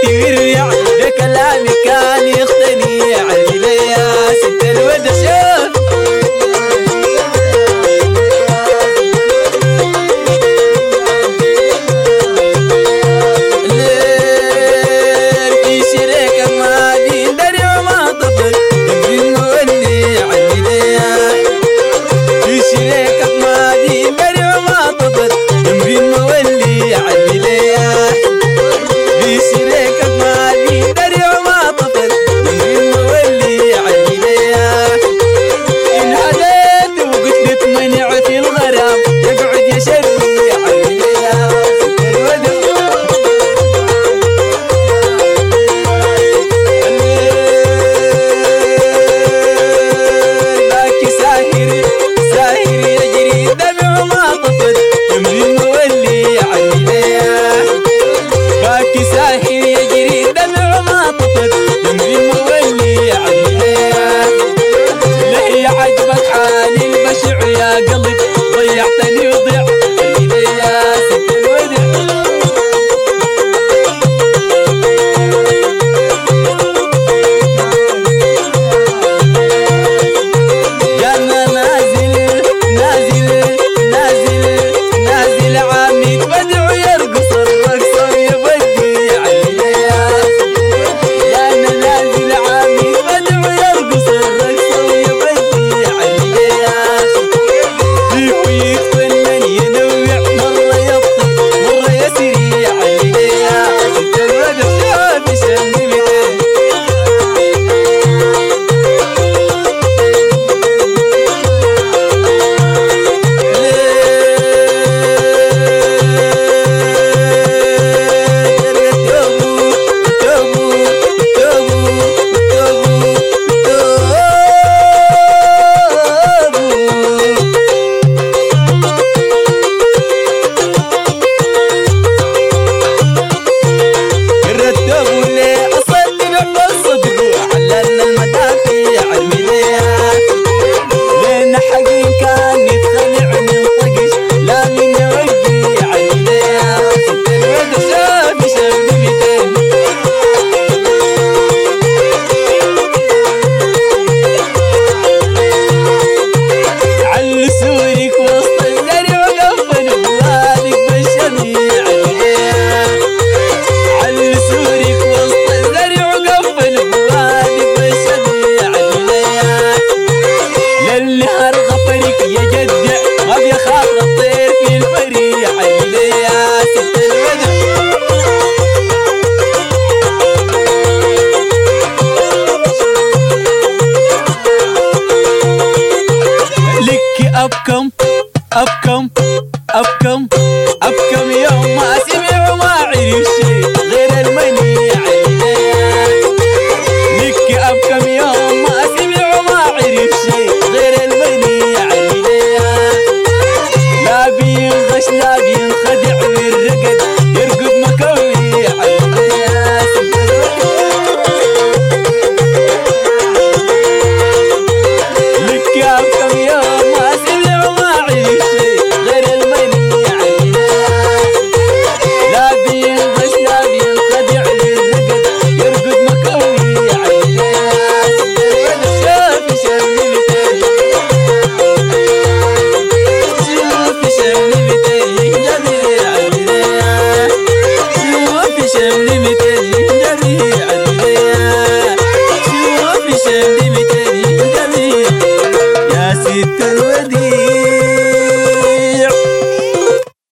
توريع بكلامي كان يختني عدلي يا ست الودع شوف ضيعتني وضيع يا ست الودع جانا نازل نازل نازل نازل عمي بدع يرقص الرقصة ويبدي عليا جانا نازل عمي بدع يرقص الرقصة ويبدي عليا ويتفنن ينوع مرة يبطل مرة يسري عليا ست الودع شوفي شملتين أبكم أبكم أبكم أبكم يوم ما سمع وما عرف شيء غير المني عليا لك أبكم يوم ما سمع وما عرف شيء غير المني عليا لا بينغش لا بينخدع بالرقد يرقد مكوي عليا لك أبكم يوم ما سمع وما عرف شيء غير المني عليا لا بينغش لا بينخدع بالرقد يرقد مكوي عليا شوفي شملتين شوفي شملتين جميل عليا شوفي شملتين جميل عليا شوفي شملتين جميل يا ست الوديع